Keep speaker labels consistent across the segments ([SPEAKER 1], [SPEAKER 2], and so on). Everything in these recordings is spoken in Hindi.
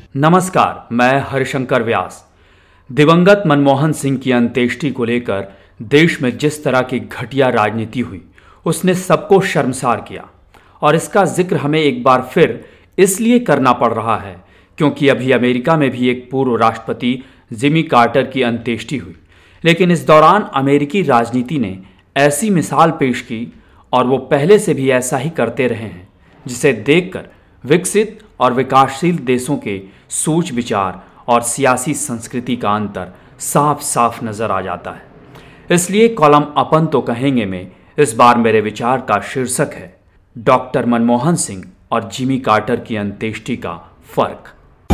[SPEAKER 1] नमस्कार, मैं हरिशंकर व्यास। दिवंगत मनमोहन सिंह की अंत्येष्टि को लेकर देश में जिस तरह की घटिया राजनीति हुई, उसने सबको शर्मसार किया। और इसका जिक्र हमें एक बार फिर इसलिए करना पड़ रहा है क्योंकि अभी अमेरिका में भी एक पूर्व राष्ट्रपति जिमी कार्टर की अंत्येष्टि हुई। लेकिन इस दौरान अमेरिकी राजनीति ने ऐसी मिसाल पेश की, और वो पहले से भी ऐसा ही करते रहे हैं, जिसे देखकर विकसित और विकासशील देशों के सोच विचार और सियासी संस्कृति का अंतर साफ साफ नजर आ जाता है। इसलिए कॉलम अपन तो कहेंगे में इस बार मेरे विचार का शीर्षक है डॉक्टर मनमोहन सिंह और जिमी कार्टर की अंत्येष्टि का फर्क।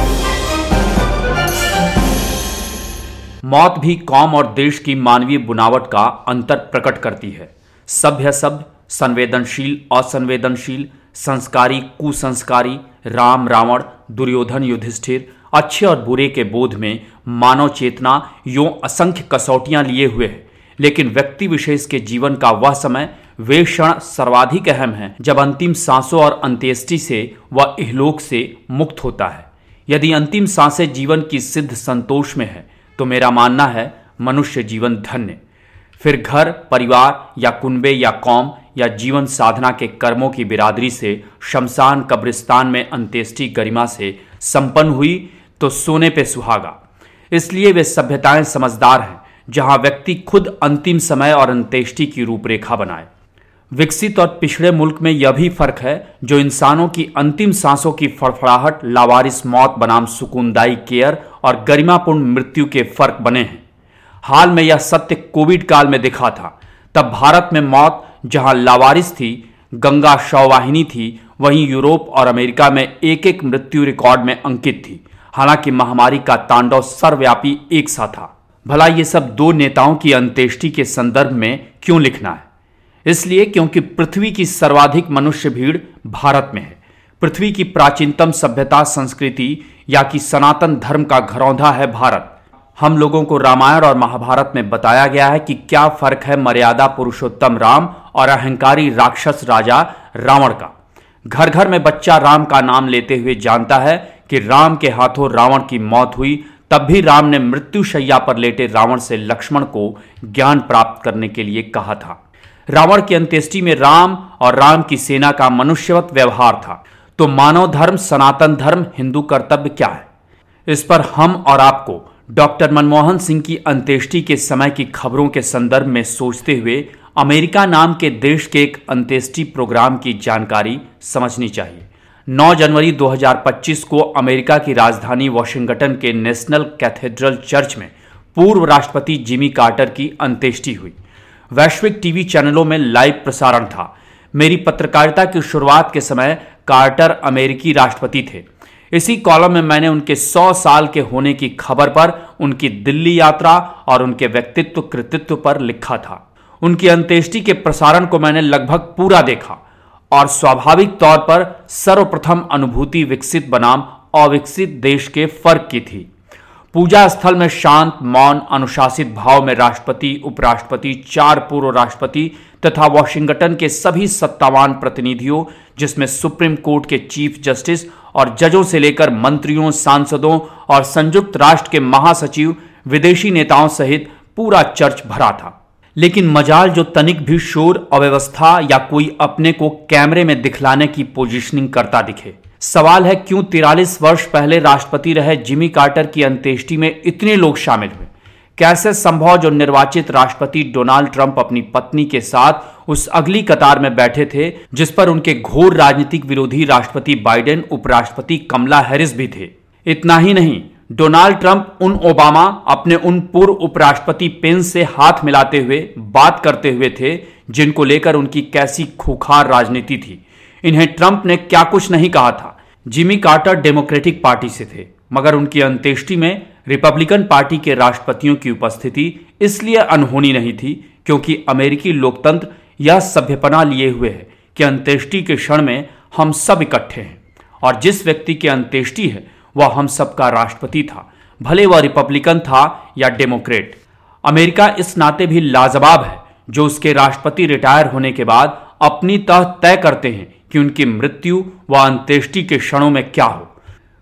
[SPEAKER 1] मौत भी कौम और देश की मानवीय बुनावट का अंतर प्रकट करती है। सभ्य शब्द, संवेदनशील असंवेदनशील, संस्कारी कुसंस्कारी, राम रावण, दुर्योधन युधिष्ठिर, अच्छे और बुरे के बोध में मानव चेतना यूं असंख्य कसौटियां लिए हुए है। लेकिन व्यक्ति विशेष के जीवन का वह समय, वे क्षण सर्वाधिक अहम है जब अंतिम सांसों और अंत्येष्टि से वह इहलोक से मुक्त होता है। यदि अंतिम सांसें जीवन की सिद्ध संतोष में है तो मेरा मानना है मनुष्य जीवन धन्य। फिर घर परिवार या कुनबे या कौम या जीवन साधना के कर्मों की बिरादरी से शमशान कब्रिस्तान में अंत्येष्टि गरिमा से संपन्न हुई तो सोने पे सुहागा। इसलिए वे सभ्यताएं समझदार हैं जहां व्यक्ति खुद अंतिम समय और अंत्येष्टि की रूपरेखा बनाए। विकसित और पिछड़े मुल्क में यह भी फर्क है जो इंसानों की अंतिम सांसों की फड़फड़ाहट, लावारिस मौत बनाम सुकूनदायी केयर और गरिमापूर्ण मृत्यु के फर्क बने हैं। हाल में यह सत्य कोविड काल में दिखा था। तब भारत में मौत जहां लावारिस थी, गंगा शववाहिनी थी, वहीं यूरोप और अमेरिका में एक एक मृत्यु रिकॉर्ड में अंकित थी। हालांकि महामारी का तांडव सर्वव्यापी एक सा था। भला ये सब दो नेताओं की अंत्येष्टि के संदर्भ में क्यों लिखना है? इसलिए क्योंकि पृथ्वी की सर्वाधिक मनुष्य भीड़ भारत में है। पृथ्वी की प्राचीनतम सभ्यता, संस्कृति या कि सनातन धर्म का घरौंधा है भारत। हम लोगों को रामायण और महाभारत में बताया गया है कि क्या फर्क है मर्यादा पुरुषोत्तम राम और अहंकारी राक्षस राजा रावण का। घर घर में बच्चा राम का नाम लेते हुए जानता है कि राम के हाथों रावण की मौत हुई। तब भी राम ने मृत्युशैया पर लेटे रावण से लक्ष्मण को ज्ञान प्राप्त करने के लिए कहा था। रावण की अंत्येष्टि में राम और राम की सेना का मनुष्यवत व्यवहार था। तो मानव धर्म, सनातन धर्म, हिंदू कर्तव्य क्या है? इस पर हम और आपको डॉक्टर मनमोहन सिंह की अंत्येष्टि के समय की खबरों के संदर्भ में सोचते हुए अमेरिका नाम के देश के एक अंत्येष्टि प्रोग्राम की जानकारी समझनी चाहिए। 9 जनवरी 2025 को अमेरिका की राजधानी वॉशिंगटन के नेशनल कैथेड्रल चर्च में पूर्व राष्ट्रपति जिमी कार्टर की अंत्येष्टि हुई। वैश्विक टीवी चैनलों में लाइव प्रसारण था। मेरी पत्रकारिता की शुरुआत के समय कार्टर अमेरिकी राष्ट्रपति थे। इसी कॉलम में मैंने उनके 100 साल के होने की खबर पर, उनकी दिल्ली यात्रा और उनके व्यक्तित्व कृतित्व पर लिखा था। उनकी अंत्येष्टि के प्रसारण को मैंने लगभग पूरा देखा और स्वाभाविक तौर पर सर्वप्रथम अनुभूति विकसित बनाम अविकसित देश के फर्क की थी। पूजा स्थल में शांत, मौन, अनुशासित भाव में राष्ट्रपति, उपराष्ट्रपति, 4 पूर्व राष्ट्रपति तथा वॉशिंगटन के सभी सत्तावान प्रतिनिधियों, जिसमें सुप्रीम कोर्ट के चीफ जस्टिस और जजों से लेकर मंत्रियों, सांसदों और संयुक्त राष्ट्र के महासचिव, विदेशी नेताओं सहित पूरा चर्च भरा था। लेकिन मजाल जो तनिक भी शोर, अव्यवस्था या कोई अपने को कैमरे में दिखलाने की पोजीशनिंग करता दिखे। सवाल है क्यों 43 वर्ष पहले राष्ट्रपति रहे जिमी कार्टर की अंत्येष्टि में इतने लोग शामिल हुए? कैसे संभव जो निर्वाचित राष्ट्रपति डोनाल्ड ट्रंप अपनी पत्नी के साथ उस अगली कतार में बैठे थे जिस पर उनके घोर राजनीतिक विरोधी राष्ट्रपति बाइडेन, उपराष्ट्रपति कमला हैरिस भी थे। इतना ही नहीं, डोनाल्ड ट्रंप उन ओबामा अपने उन पूर्व उपराष्ट्रपति पेंस से हाथ मिलाते हुए बात करते हुए थे जिनको लेकर उनकी कैसी खूंखार राजनीति थी। इन्हें ट्रंप ने क्या कुछ नहीं कहा था। जिमी कार्टर डेमोक्रेटिक पार्टी से थे, मगर उनकी अंत्येष्टि में रिपब्लिकन पार्टी के राष्ट्रपतियों की उपस्थिति इसलिए अनहोनी नहीं थी क्योंकि अमेरिकी लोकतंत्र यह सभ्यपना लिए हुए है कि अंत्येष्टि के क्षण में हम सब इकट्ठे हैं और जिस व्यक्ति की अंत्येष्टि है वह हम सबका राष्ट्रपति था, भले वह रिपब्लिकन था या डेमोक्रेट। अमेरिका इस नाते भी लाजवाब है जो उसके राष्ट्रपति रिटायर होने के बाद अपनी तह तय करते हैं कि उनकी मृत्यु व अंत्येष्टि के क्षणों में क्या हो।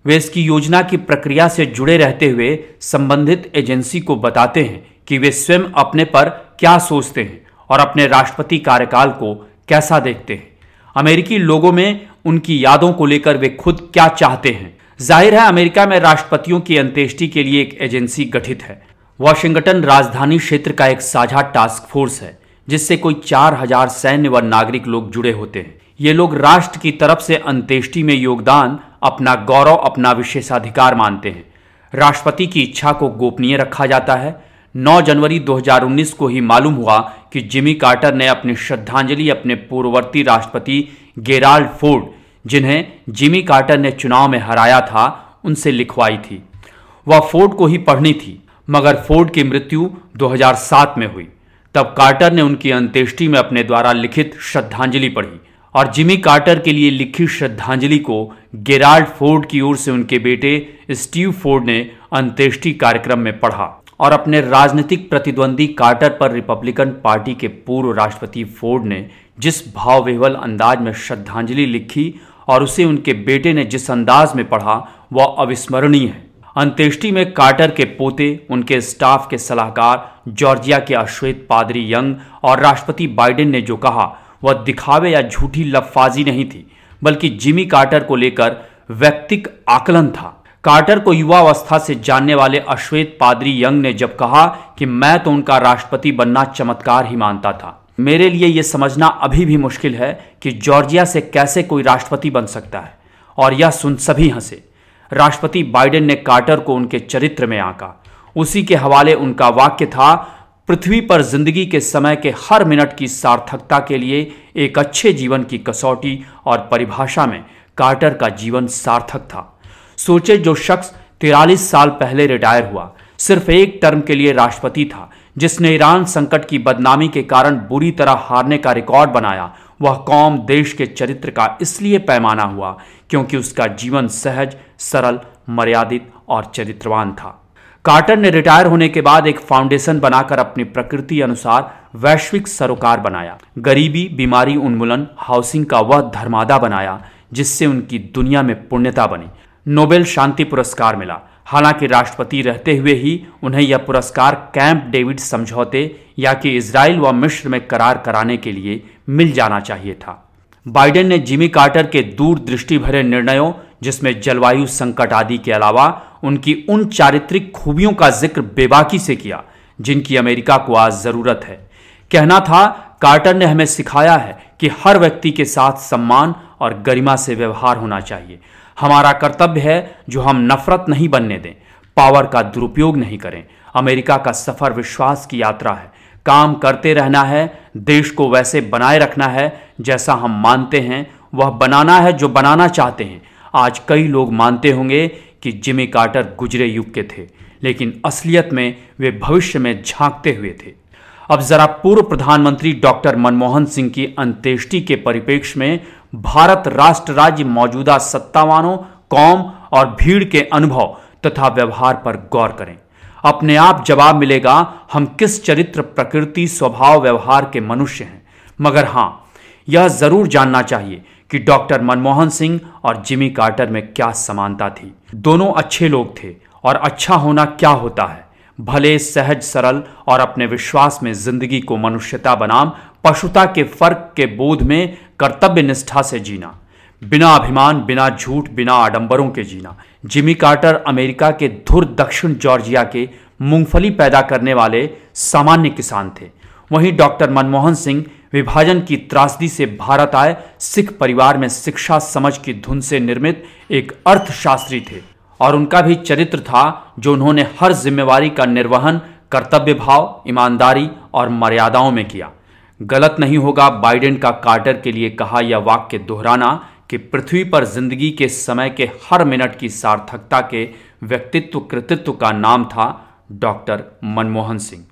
[SPEAKER 1] वे इसकी योजना की प्रक्रिया से जुड़े रहते हुए संबंधित एजेंसी को बताते हैं कि वे स्वयं अपने पर क्या सोचते हैं और अपने राष्ट्रपति कार्यकाल को कैसा देखते हैं। अमेरिकी लोगों में उनकी यादों को लेकर वे खुद क्या चाहते हैं। जाहिर है अमेरिका में राष्ट्रपतियों की अंत्येष्टि के लिए एक एजेंसी गठित है। वॉशिंगटन राजधानी क्षेत्र का एक साझा टास्क फोर्स है जिससे कोई 4000 सैन्य व नागरिक लोग जुड़े होते हैं। ये लोग राष्ट्र की तरफ से अंत्येष्टि में योगदान अपना गौरव, अपना विशेषाधिकार मानते हैं। राष्ट्रपति की इच्छा को गोपनीय रखा जाता है। 9 जनवरी 2019 को ही मालूम हुआ कि जिमी कार्टर ने अपनी श्रद्धांजलि अपने पूर्ववर्ती राष्ट्रपति गेराल्ड फोर्ड, जिन्हें जिमी कार्टर ने चुनाव में हराया था, उनसे लिखवाई थी। वह फोर्ड को ही पढ़नी थी, मगर फोर्ड की मृत्यु 2007 में हुई। तब कार्टर ने उनकी अंत्येष्टि में अपने द्वारा लिखित श्रद्धांजलि पढ़ी और जिमी कार्टर के लिए लिखी श्रद्धांजलि को गेराल्ड फोर्ड की ओर से उनके बेटे स्टीव फोर्ड ने अंत्येष्टि कार्यक्रम में पढ़ा और अपने राजनीतिक प्रतिद्वंदी कार्टर पर रिपब्लिकन पार्टी के पूर्व राष्ट्रपति फोर्ड ने जिस भावविह्वल अंदाज में श्रद्धांजलि लिखी और उसे उनके बेटे ने जिस अंदाज में पढ़ा वह अविस्मरणीय है। अंत्येष्टि में कार्टर के पोते, उनके स्टाफ के सलाहकार, जॉर्जिया के अश्वेत पादरी यंग और राष्ट्रपति बाइडेन ने जो कहा वह दिखावे या झूठी लफाजी नहीं थी, बल्कि जिमी कार्टर को लेकर व्यक्तिक आकलन था। कार्टर को युवावस्था से जानने वाले अश्वेत पादरी यंग ने जब कहा कि मैं तो उनका राष्ट्रपति बनना चमत्कार ही मानता था। मेरे लिए यह समझना अभी भी मुश्किल है कि जॉर्जिया से कैसे कोई राष्ट्रपति बन सकता है, और यह सुन सभी हंसे। राष्ट्रपति बाइडेन ने कार्टर को उनके चरित्र में आंका। उसी के हवाले उनका वाक्य था, पृथ्वी पर जिंदगी के समय के हर मिनट की सार्थकता के लिए एक अच्छे जीवन की कसौटी और परिभाषा में कार्टर का जीवन सार्थक था। सोचे, जो शख्स 43 साल पहले रिटायर हुआ, सिर्फ एक टर्म के लिए राष्ट्रपति था, जिसने ईरान संकट की बदनामी के कारण बुरी तरह हारने का रिकॉर्ड बनाया, वह कौम देश के चरित्र का इसलिए पैमाना हुआ क्योंकि उसका जीवन सहज, सरल, मर्यादित और चरित्रवान था। कार्टर ने रिटायर होने के बाद एक फाउंडेशन बनाकर अपनी प्रकृति अनुसार वैश्विक सरोकार बनाया। गरीबी, बीमारी उन्मूलन, हाउसिंग का वह धर्मादा बनाया जिससे उनकी दुनिया में पुण्यता बनी। नोबेल शांति पुरस्कार मिला। हालांकि राष्ट्रपति रहते हुए ही उन्हें यह पुरस्कार कैंप डेविड समझौते या कि इजराइल व मिस्र में करार कराने के लिए मिल जाना चाहिए था। बाइडेन ने जिमी कार्टर के दूरदृष्टि भरे निर्णयों, जिसमें जलवायु संकट आदि के अलावा उनकी उन चारित्रिक खूबियों का जिक्र बेबाकी से किया जिनकी अमेरिका को आज जरूरत है। कहना था, कार्टर ने हमें सिखाया है कि हर व्यक्ति के साथ सम्मान और गरिमा से व्यवहार होना चाहिए। हमारा कर्तव्य है जो हम नफरत नहीं बनने दें, पावर का दुरुपयोग नहीं करें। अमेरिका का सफर विश्वास की यात्रा है। काम करते रहना है, देश को वैसे बनाए रखना है जैसा हम मानते हैं, वह बनाना है जो बनाना चाहते हैं। आज कई लोग मानते होंगे कि जिमी कार्टर गुजरे युग के थे, लेकिन असलियत में वे भविष्य में झांकते हुए थे। अब जरा पूर्व प्रधानमंत्री डॉक्टर मनमोहन सिंह की अंत्येष्टि के परिप्रेक्ष्य में भारत राष्ट्र राज्य मौजूदा सत्तावानों, कौम और भीड़ के अनुभव तथा व्यवहार पर गौर करें। अपने आप जवाब मिलेगा हम किस चरित्र, प्रकृति, स्वभाव, व्यवहार के मनुष्य हैं। मगर हां, यह जरूर जानना चाहिए कि डॉक्टर मनमोहन सिंह और जिमी कार्टर में क्या समानता थी। दोनों अच्छे लोग थे, और अच्छा होना क्या होता है? भले, सहज, सरल और अपने विश्वास में जिंदगी को मनुष्यता बनाम पशुता के फर्क के बोध में कर्तव्य निष्ठा से जीना, बिना अभिमान, बिना झूठ, बिना आडंबरों के जीना। जिमी कार्टर अमेरिका के धुर दक्षिण जॉर्जिया के मूंगफली पैदा करने वाले सामान्य किसान थे। वहीं डॉक्टर मनमोहन सिंह विभाजन की त्रासदी से भारत आए सिख परिवार में शिक्षा समझ की धुन से निर्मित एक अर्थशास्त्री थे, और उनका भी चरित्र था जो उन्होंने हर जिम्मेवारी का निर्वहन कर्तव्य भाव, ईमानदारी और मर्यादाओं में किया। गलत नहीं होगा बाइडेन का कार्टर के लिए कहा यह वाक्य दोहराना कि पृथ्वी पर जिंदगी के समय के हर मिनट की सार्थकता के व्यक्तित्व कृतित्व का नाम था डॉक्टर मनमोहन सिंह।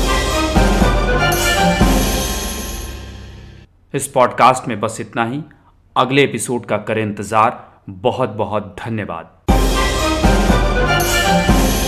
[SPEAKER 1] इस पॉडकास्ट में बस इतना ही। अगले एपिसोड का करें इंतजार। बहुत बहुत धन्यवाद।